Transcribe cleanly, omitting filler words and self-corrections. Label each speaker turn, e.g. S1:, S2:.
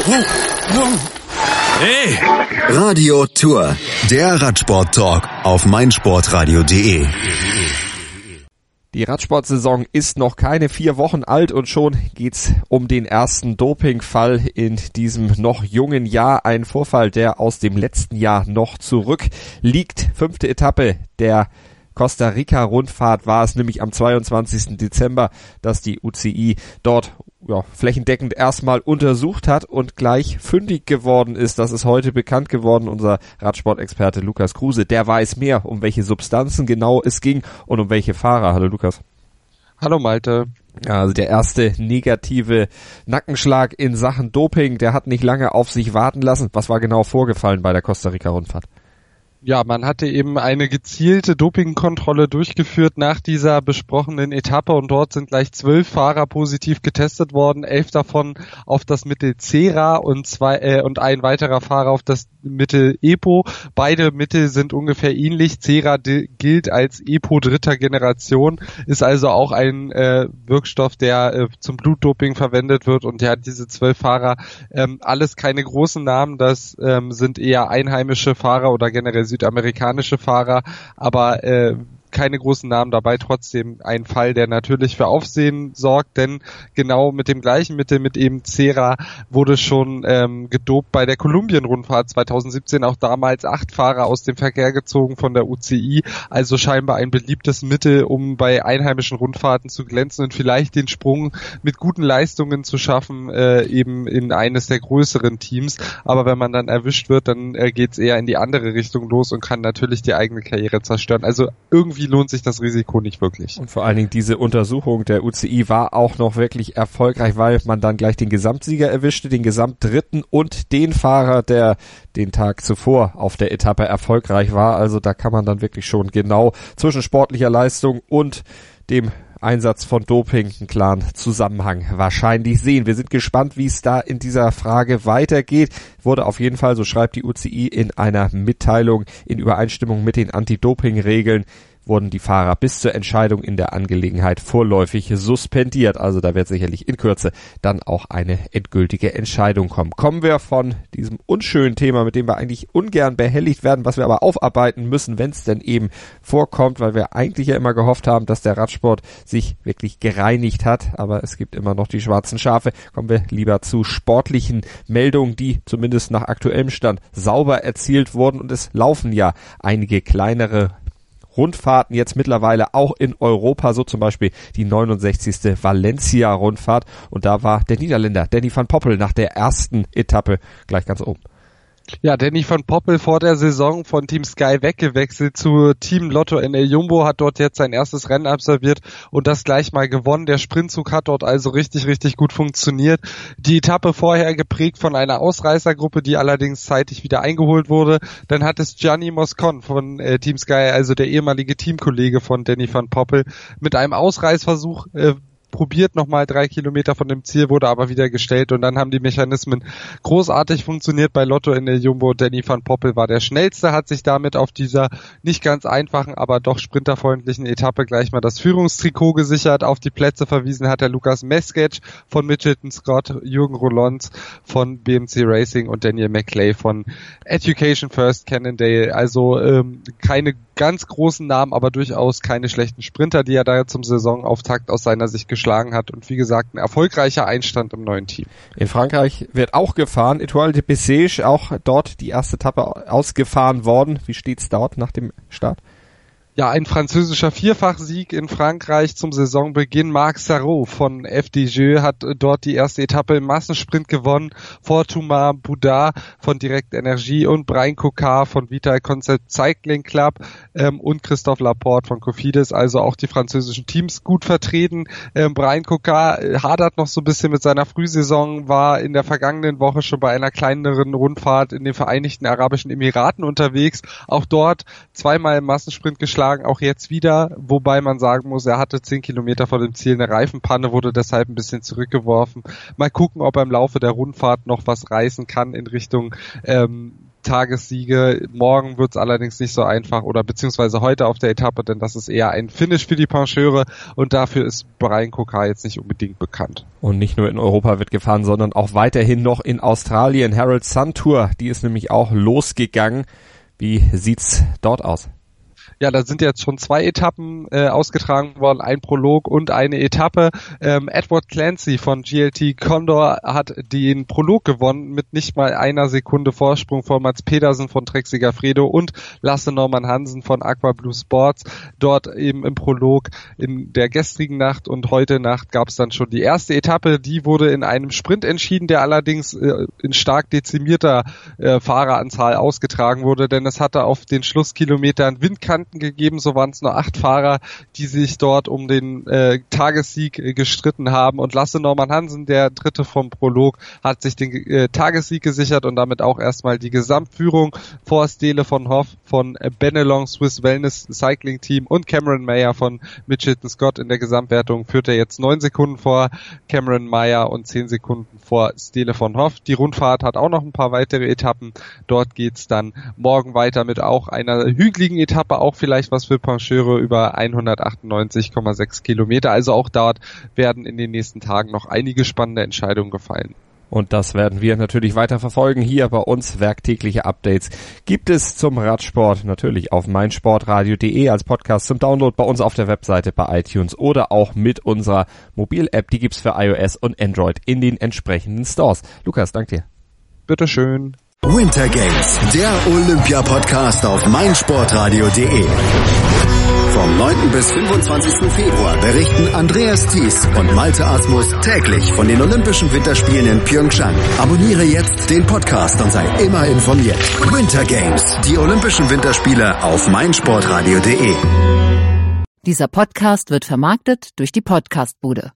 S1: Hey!
S2: Radio Tour, der Radsport-Talk auf meinsportradio.de.
S3: Die Radsportsaison ist noch keine 4 Wochen alt und schon geht's um den ersten Dopingfall in diesem noch jungen Jahr. Ein Vorfall, der aus dem letzten Jahr noch zurückliegt. 5. Etappe der Costa Rica Rundfahrt war es nämlich am 22. Dezember, dass die UCI dort flächendeckend erstmal untersucht hat und gleich fündig geworden ist. Das ist heute bekannt geworden. Unser Radsportexperte Lukas Kruse, der weiß mehr, um welche Substanzen genau es ging und um welche Fahrer. Hallo Lukas.
S4: Hallo Malte.
S3: Also der erste negative Nackenschlag in Sachen Doping, der hat nicht lange auf sich warten lassen. Was war genau vorgefallen bei der Costa Rica Rundfahrt?
S4: Ja, man hatte eben eine gezielte Dopingkontrolle durchgeführt nach dieser besprochenen Etappe und dort sind gleich 12 Fahrer positiv getestet worden, 11 davon auf das Mittel Cera und ein weiterer Fahrer auf das Mittel EPO. Beide Mittel sind ungefähr ähnlich. Cera gilt als EPO 3. Generation, ist also auch ein Wirkstoff, der zum Blutdoping verwendet wird und ja, diese 12 Fahrer, alles keine großen Namen, das sind eher einheimische Fahrer oder generell südamerikanische Fahrer, aber keine großen Namen dabei, trotzdem ein Fall, der natürlich für Aufsehen sorgt, denn genau mit dem gleichen Mittel, mit eben Cera, wurde schon gedopt bei der Kolumbien-Rundfahrt 2017, auch damals 8 Fahrer aus dem Verkehr gezogen von der UCI, also scheinbar ein beliebtes Mittel, um bei einheimischen Rundfahrten zu glänzen und vielleicht den Sprung mit guten Leistungen zu schaffen, eben in eines der größeren Teams, aber wenn man dann erwischt wird, dann geht's eher in die andere Richtung los und kann natürlich die eigene Karriere zerstören, also irgendwie lohnt sich das Risiko nicht wirklich.
S3: Und vor allen Dingen diese Untersuchung der UCI war auch noch wirklich erfolgreich, weil man dann gleich den Gesamtsieger erwischte, den Gesamtdritten und den Fahrer, der den Tag zuvor auf der Etappe erfolgreich war. Also da kann man dann wirklich schon genau zwischen sportlicher Leistung und dem Einsatz von Doping einen klaren Zusammenhang wahrscheinlich sehen. Wir sind gespannt, wie es da in dieser Frage weitergeht. Wurde auf jeden Fall, so schreibt die UCI in einer Mitteilung, in Übereinstimmung mit den Anti-Doping-Regeln wurden die Fahrer bis zur Entscheidung in der Angelegenheit vorläufig suspendiert. Also da wird sicherlich in Kürze dann auch eine endgültige Entscheidung kommen. Kommen wir von diesem unschönen Thema, mit dem wir eigentlich ungern behelligt werden, was wir aber aufarbeiten müssen, wenn es denn eben vorkommt, weil wir eigentlich ja immer gehofft haben, dass der Radsport sich wirklich gereinigt hat. Aber es gibt immer noch die schwarzen Schafe. Kommen wir lieber zu sportlichen Meldungen, die zumindest nach aktuellem Stand sauber erzielt wurden. Und es laufen ja einige kleinere Rundfahrten jetzt mittlerweile auch in Europa, so zum Beispiel die 69. Valencia-Rundfahrt und da war der Niederländer Danny van Poppel nach der ersten Etappe gleich ganz oben.
S4: Ja, Danny van Poppel vor der Saison von Team Sky weggewechselt zu Team Lotto NL Jumbo, hat dort jetzt sein erstes Rennen absolviert und das gleich mal gewonnen. Der Sprintzug hat dort also richtig, richtig gut funktioniert. Die Etappe vorher geprägt von einer Ausreißergruppe, die allerdings zeitig wieder eingeholt wurde. Dann hat es Gianni Moscon von Team Sky, also der ehemalige Teamkollege von Danny van Poppel, mit einem Ausreißversuch probiert, nochmal 3 Kilometer von dem Ziel, wurde aber wieder gestellt und dann haben die Mechanismen großartig funktioniert bei Lotto in der Jumbo. Danny van Poppel war der Schnellste, hat sich damit auf dieser nicht ganz einfachen, aber doch sprinterfreundlichen Etappe gleich mal das Führungstrikot gesichert. Auf die Plätze verwiesen hat der Lukas Mesketch von Mitchelton Scott, Jürgen Rollons von BMC Racing und Daniel McClay von Education First Cannondale. Also keine ganz großen Namen, aber durchaus keine schlechten Sprinter, die er da zum Saisonauftakt aus seiner Sicht geschlagen hat und wie gesagt ein erfolgreicher Einstand im neuen Team.
S3: In Frankreich wird auch gefahren, Etoile de Bessèges, auch dort die erste Etappe ausgefahren worden. Wie steht's dort nach dem Start?
S4: Ja, ein französischer Vierfachsieg in Frankreich zum Saisonbeginn. Marc Sarrault von FDJ hat dort die erste Etappe im Massensprint gewonnen. Vor Thomas Boudard von Direct Energie und Brian Cocard von Vital Concept Cycling Club und Christophe Laporte von Cofidis. Also auch die französischen Teams gut vertreten. Brian Cocard hadert noch so ein bisschen mit seiner Frühsaison, war in der vergangenen Woche schon bei einer kleineren Rundfahrt in den Vereinigten Arabischen Emiraten unterwegs. Auch dort zweimal im Massensprint geschlagen, auch jetzt wieder, wobei man sagen muss, er hatte 10 Kilometer vor dem Ziel eine Reifenpanne, wurde deshalb ein bisschen zurückgeworfen. Mal gucken, ob er im Laufe der Rundfahrt noch was reißen kann in Richtung Tagessiege. Morgen wird's allerdings nicht so einfach oder beziehungsweise heute auf der Etappe, denn das ist eher ein Finish für die Pencheure und dafür ist Brian Koka jetzt nicht unbedingt bekannt.
S3: Und nicht nur in Europa wird gefahren, sondern auch weiterhin noch in Australien. Herald Sun Tour, die ist nämlich auch losgegangen. Wie sieht's dort aus?
S4: Ja, da sind jetzt schon 2 Etappen ausgetragen worden, ein Prolog und eine Etappe. Edward Clancy von GLT Condor hat den Prolog gewonnen mit nicht mal einer Sekunde Vorsprung vor Mats Pedersen von Trek Segafredo und Lasse Norman Hansen von Aqua Blue Sports. Dort eben im Prolog in der gestrigen Nacht und heute Nacht gab es dann schon die erste Etappe. Die wurde in einem Sprint entschieden, der allerdings in stark dezimierter Fahreranzahl ausgetragen wurde, denn es hatte auf den Schlusskilometern Windkanten gegeben, so waren es nur 8 Fahrer, die sich dort um den Tagessieg gestritten haben und Lasse Norman Hansen, der Dritte vom Prolog, hat sich den Tagessieg gesichert und damit auch erstmal die Gesamtführung vor Stele von Hoff von Benelong Swiss Wellness Cycling Team und Cameron Mayer von Mitchelton Scott. In der Gesamtwertung führt er jetzt 9 Sekunden vor Cameron Mayer und 10 Sekunden vor Stele von Hoff. Die Rundfahrt hat auch noch ein paar weitere Etappen. Dort geht's dann morgen weiter mit auch einer hügeligen Etappe, auch vielleicht was für Pencheure über 198,6 Kilometer. Also auch dort werden in den nächsten Tagen noch einige spannende Entscheidungen gefallen.
S3: Und das werden wir natürlich weiter verfolgen. Hier bei uns werktägliche Updates gibt es zum Radsport natürlich auf meinsportradio.de als Podcast zum Download bei uns auf der Webseite bei iTunes oder auch mit unserer Mobil-App. Die gibt's für iOS und Android in den entsprechenden Stores. Lukas, danke dir.
S4: Bitteschön.
S2: Winter Games, der Olympia-Podcast auf meinsportradio.de. Vom 9. bis 25. Februar berichten Andreas Thies und Malte Asmus täglich von den Olympischen Winterspielen in Pyeongchang. Abonniere jetzt den Podcast und sei immer informiert. Winter Games, die Olympischen Winterspiele auf meinsportradio.de.
S1: Dieser Podcast wird vermarktet durch die Podcastbude.